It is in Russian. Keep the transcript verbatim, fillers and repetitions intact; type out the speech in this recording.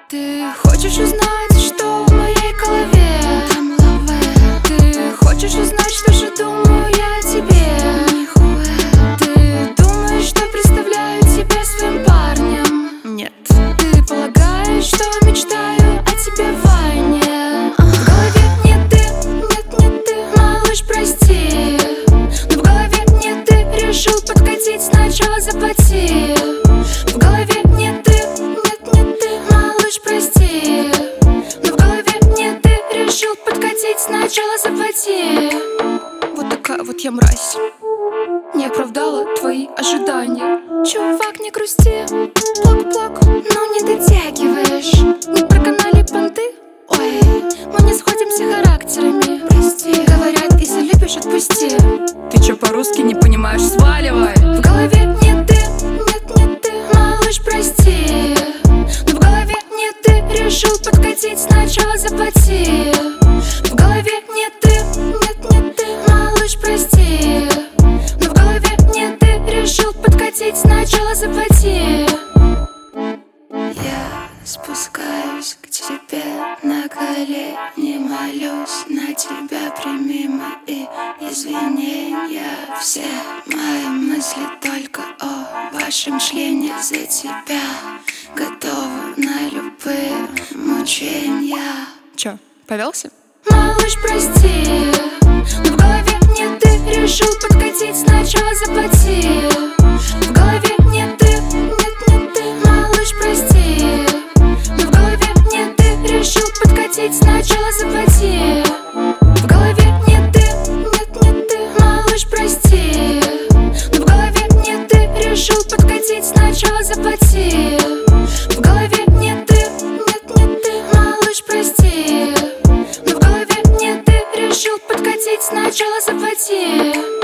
Ты хочешь узнать, что в моей голове? Там лавэ. Ты хочешь узнать, что же думаю я о тебе? Нихуя. Ты думаешь, что представляю тебя своим парнем? Нет. Ты полагаешь, что мечтаю о тебе в войне? В голове не ты, нет, не ты, малыш, прости. Но в голове не ты, решил подкатить, сначала заплати. В голове не ты, нет, не ты, малыш, прости. Но в голове не ты, решил подкатить, сначала заплати. Вот такая вот я мразь, не оправдала твои ожидания. Чувак, не грусти, плак-плак, но не дотягиваешь. Не проканали понты, ой, мы не сходимся характерами. Прости, говорят, если любишь, отпусти. Ты чё по-русски не понимаешь, сваливай. В голове не ты, нет, не ты, малыш, прости. Но в голове не ты, решил подкатить, сначала заплати. В голове не ты, нет, не ты, малыш, прости. Но в голове не ты, решил подкатить, сначала заплати. Я спускаюсь к тебе на колени, молюсь на тебя, прими мои извинения. Все мои мысли только о вашем члене, за тебя готова на любые мучения. Чё, повелся? Малыш, прости, но в голове не ты, решил подкатить, сначала заплати. В голове не ты, нет, не ты, малыш, прости. Но в голове не ты, решил подкатить, сначала заплати. В голове не ты, нет, не ты, малыш, прости. Но в голове не ты, решил подкатить, сначала заплати. В голове не ты, нет, не ты, малыш, прости. Но в голове не ты, решил подкатить, сначала заплати.